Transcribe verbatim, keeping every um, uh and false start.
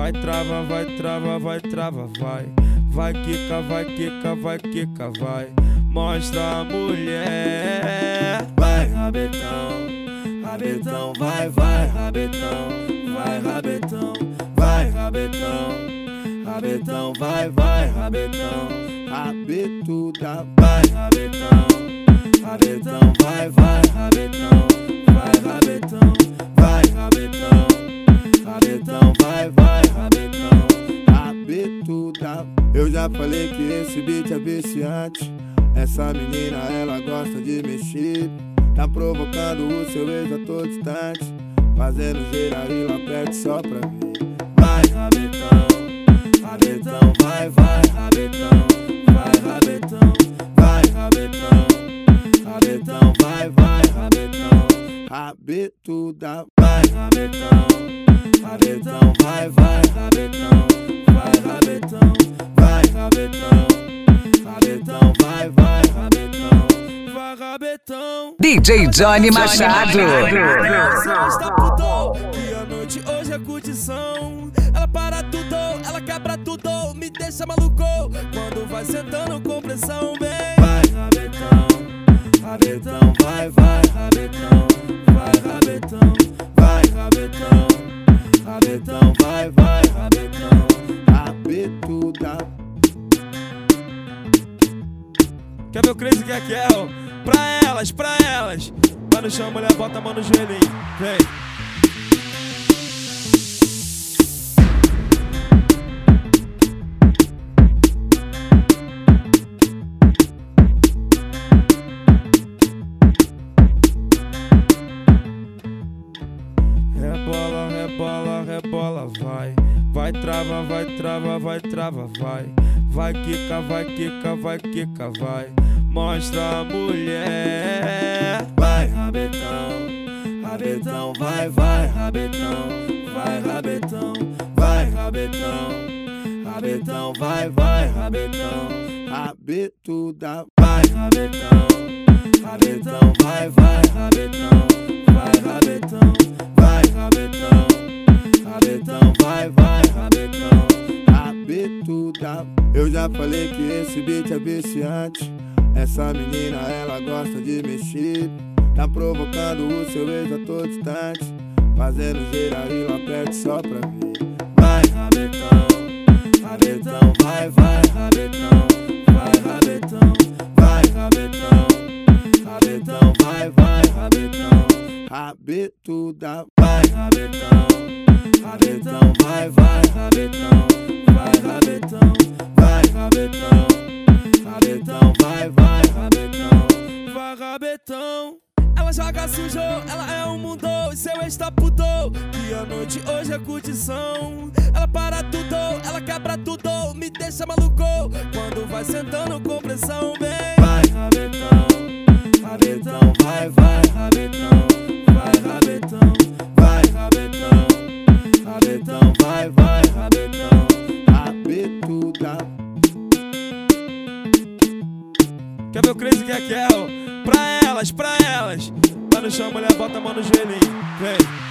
Vai trava, vai trava, vai trava, vai. Vai quica, vai quica, vai quica, vai. Mostra a mulher. Vai rabetão, rabetão, vai, vai rabetão. Vai rabetão, vai rabetão. Rabetão, vai, vai rabetão. Rabetuda, vai rabetão. Rabetão, vai, vai rabetão. Vai rabetão, vai rabetão. Rabetão, vai, vai rabetão. Rabetuda. Eu já falei que esse beat é viciante. Essa menina, ela gosta de mexer. Tá provocando o seu ex a todo instante, fazendo gerar e lá perto só pra ver. Vai rabetão, rabetão, vai, vai rabetão. Vai rabetão, vai rabetão. Rabetão, vai, vai rabetão. Rabetuda, vai rabetão. Rabetão, vai, vai rabetão. Vai rabetão, vai rabetão. Rabetão, vai, vai rabetão. Vai rabetão. D J Johnny Machado. Você está puto, que a noite hoje é curtição. Ela para tudo, ela quebra tudo, me deixa maluco quando vai sentando com pressão, vem. Vai rabetão, rabetão, vai, vai rabetão. Vai rabetão, vai rabetão. Rabetão, vai, vai rabetão. Rabetuda. Quer ver o crazy que é que é, ó? Pra elas, pra elas. Vai no chão, mulher, bota a mão no joelhinho. Vem. Rebola, rebola, rebola, vai. Vai trava, vai trava, vai trava, vai. Vai quica, vai quica, vai quica, vai. Mostra a mulher. Vai rabetão, rabetão, vai, vai rabetão. Vai rabetão, vai rabetão. Rabetão, vai, vai rabetão. Rabetuda, vai rabetão. Rabetão, vai, vai rabetão. Vai rabetão, vai rabetão. Rabetão, vai, vai rabetão. Rabetuda. Eu já falei que esse beat é viciante. Essa menina, ela gosta de mexer. Tá provocando o seu ex a todo instante, fazendo gerar e lá perto só pra ver. Vai rabetão, rabetão, vai, vai rabetão. Vai rabetão, vai rabetão. Rabetão, vai, vai rabetão. Rabetuda, vai rabetão. Rabetão, vai, vai rabetão. Vai rabetão, vai rabetão. Rabetão, vai, vai rabetão. Vai rabetão. Ela joga sujo, ela é um mundo, e seu ex tá puto, que a noite hoje é curtição. Ela para tudo, ela quebra tudo, me deixa maluco quando vai sentando com pressão, vem. Vai rabetão, rabetão, vai, vai rabetão. Vai rabetão, vai rabetão. Rabetão, vai, vai rabetão. Rabetuda. Quer ver o crazy que é que é, ó? Pra elas, pra elas. Vai no chão, mulher, bota a mão no joelhinho. Vem.